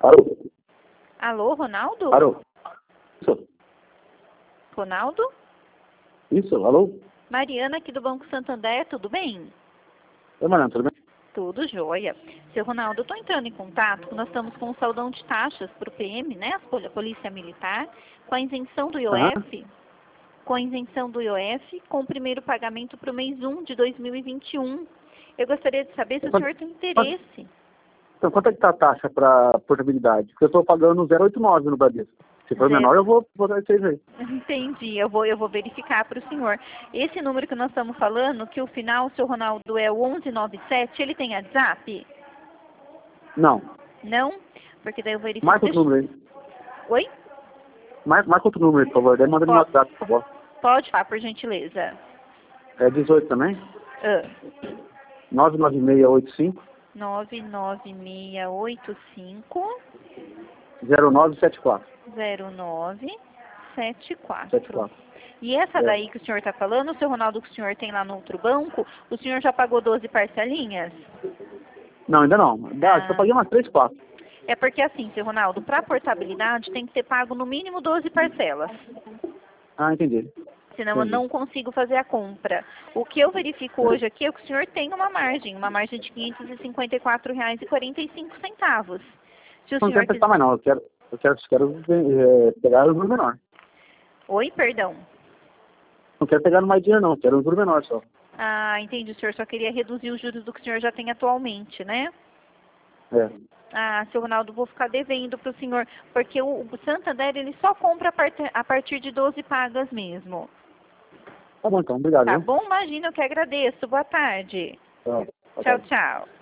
Alô? Alô, Ronaldo? Alô? Isso? Ronaldo? Isso? Alô? Mariana aqui do Banco Santander, tudo bem? Oi, Mariana, tudo bem? Tudo jóia. Seu Ronaldo, eu estou entrando em contato, nós estamos com o saudão de taxas para o PM, né, a Polícia Militar, com a isenção do IOF, com o primeiro pagamento para o mês 1 de 2021. Eu gostaria de saber se o senhor tem interesse. Então, quanto é que tá a taxa para portabilidade? Porque eu estou pagando 0,89 no Bradesco. Se for menor, eu vou dar esse aí. Entendi, eu vou verificar para o senhor. Esse número que nós estamos falando, que o final, seu Ronaldo, é o 1197, ele tem WhatsApp? Não. Não? Porque daí eu verifico. Marca outro número aí. Oi? Marca outro número, por favor. Daí manda no WhatsApp, por favor. Pode falar, por gentileza. É 18 também? 99685 99685 0974. 0974. E essa daí que o senhor está falando, o seu Ronaldo, que o senhor tem lá no outro banco, o senhor já pagou 12 parcelinhas? Não, ainda não. Só paguei umas 3, 4. É porque assim, seu Ronaldo, para portabilidade tem que ter pago no mínimo 12 parcelas. Ah, entendi. Senão eu não consigo fazer a compra. O que eu verifico hoje aqui é que o senhor tem uma margem de R$ 554,45. Se o Não senhor quero prestar mais não, eu quero pegar o juro menor. Oi, perdão. Não quero pegar mais dinheiro não, quero um juro menor só. Ah, entendi. O senhor só queria reduzir os juros do que o senhor já tem atualmente, né? É. Ah, seu Ronaldo, vou ficar devendo para o senhor, porque o Santander, ele só compra a partir de 12 pagas mesmo. Tá bom então, obrigado. Tá bom? Imagina, eu que agradeço. Boa tarde. Tchau. Tchau, tchau.